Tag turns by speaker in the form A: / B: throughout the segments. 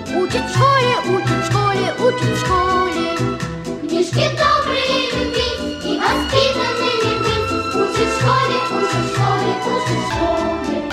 A: Учат в школе, учат в школе, учат в школе.
B: Книжки добрые любить и воспитанными быть. Учат в школе, учат в школе, учат в школе.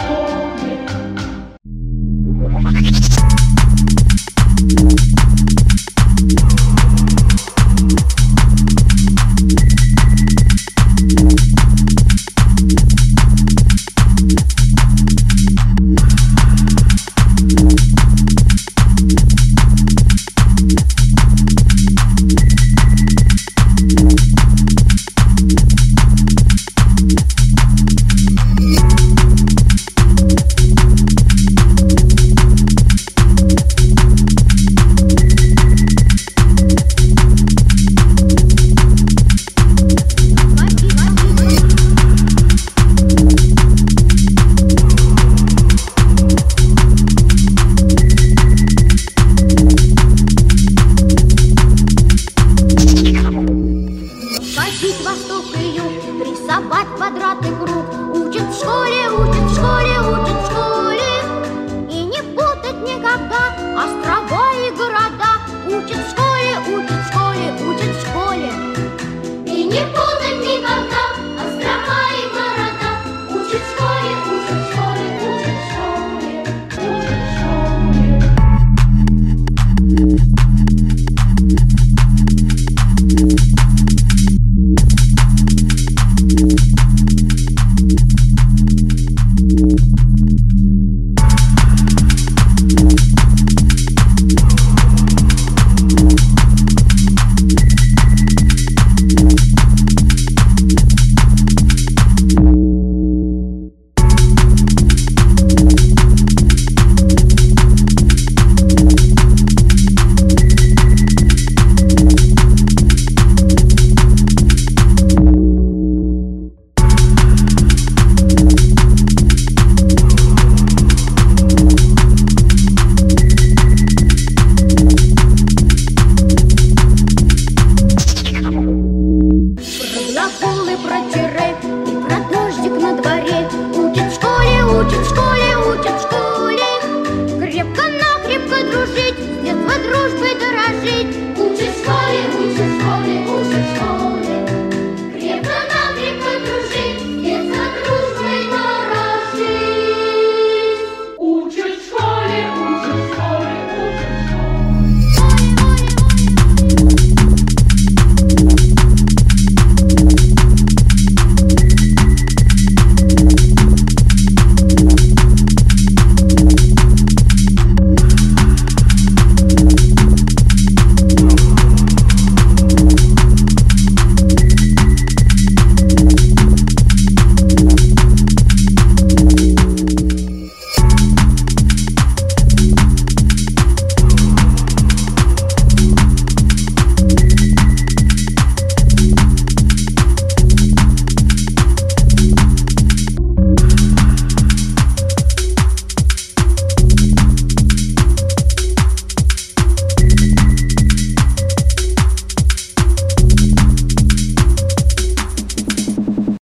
A: Восток и юг, рисовать квадрат и круг. Учат в школе, учат в школе, учат в школе. И не путать никогда острова и города. Учат в школе, учат в школе, учат в школе.
B: И не путать никогда острова и города. Учат в школе, учат в школе, учат в школе, учат в школе.
A: Глаголы про тире и про дождик на дворе. Учат в школе, учат в школе, учат в школе. Крепко-накрепко дружить, с детства дружбой дорожить.